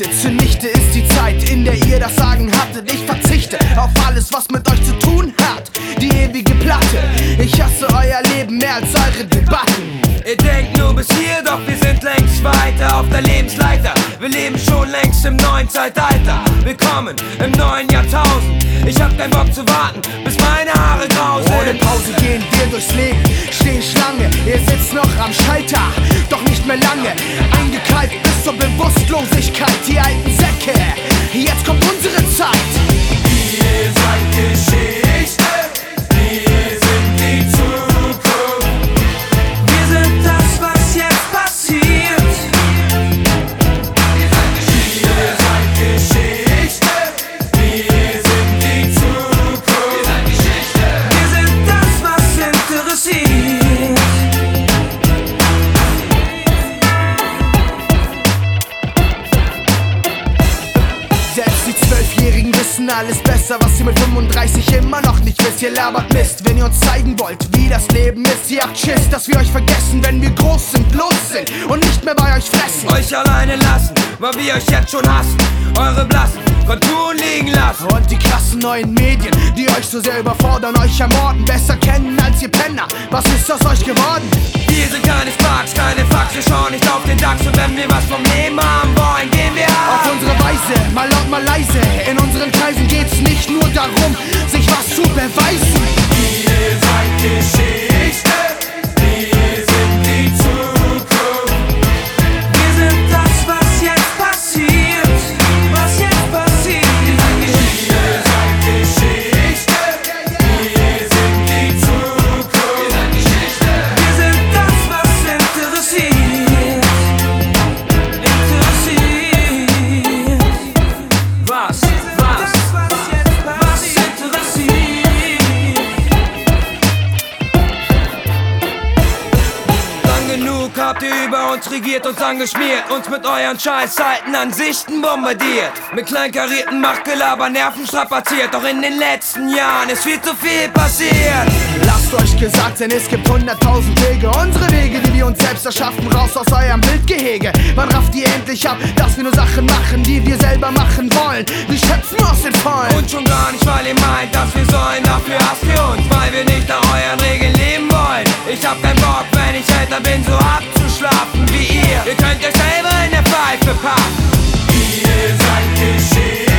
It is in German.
vernichtet. Zunichte ist die Zeit, in der ihr das Sagen hattet. Ich verzichte auf alles, was mit euch zu tun hat. Die ewige Platte, ich hasse euer Leben mehr als eure Debatten. Ihr denkt nur bis hier, doch wir sind längst weiter auf der Lebensleiter. Wir leben schon längst im neuen Zeitalter. Willkommen im neuen Jahrtausend. Ich hab keinen Bock zu warten, bis meine Haare grau sind. Ohne Pause gehen wir durchs Leben, stehen Schlange. Ihr sitzt noch am Schalter, doch nicht mehr lange. Eingekeilt bis zur Bewusstlosigkeit, die alten Säcke. Jetzt kommt unsere Zeit. Ihr seid Geschichte, wir sind die Zukunft. Wir sind das, was jetzt passiert. Ihr seid Geschichte, wir sind die Zukunft. Wir sind das, was interessiert. Selbst die 12-Jährigen wissen alles besser, was ihr mit 35 immer noch nicht wisst. Ihr labert Mist, wenn ihr uns zeigen wollt, wie das Leben ist. Ihr habt Schiss, dass wir euch vergessen, wenn wir groß sind, los sind und nicht mehr bei euch fressen. Euch alleine lassen, weil wir euch jetzt schon hassen. Eure blassen Konturen liegen lassen. Und die krassen neuen Medien, die euch so sehr überfordern, euch ermorden, besser kennen als ihr Penner. Was ist aus euch geworden? Wir sind keine Sparks, keine Fax, wir schauen nicht auf den DAX. Und wenn wir was vom Leben haben wollen, gehen wir ab. Auf unsere Weise, mal laut, mal leise. In unseren Kreisen geht's nicht nur darum, sich was zu beweisen. Ihr seid Geschichte, wir sind die Zukunft. Wir sind das, was jetzt passiert, was jetzt passiert. Ihr seid Geschichte, wir sind die Zukunft. Wir sind das, was interessiert. Was interessiert? Lang genug habt ihr über uns regiert, uns angeschmiert, uns mit euren Scheißzeiten Ansichten bombardiert. Mit kleinkarierten Machtgelaber Nerven strapaziert, doch in den letzten Jahren ist viel zu viel passiert. Lasst euch gesagt sein, es gibt 100.000 Wege. Unsere Wege, die wir uns selbst erschaffen, raus aus eurem Bildgehege. Wann rafft ihr endlich ab, dass wir nur Sachen machen, die wir selber machen wollen? Wir schöpfen aus den Vollen. Und schon gar nicht, weil ihr meint, dass wir sollen, dafür hasst ihr uns, weil wir nicht nach euren Regeln leben wollen. Ich hab keinen Bock, wenn ich älter bin, so abzuschlafen wie ihr. Ihr könnt euch selber in der Pfeife packen. Ihr seid Geschichte.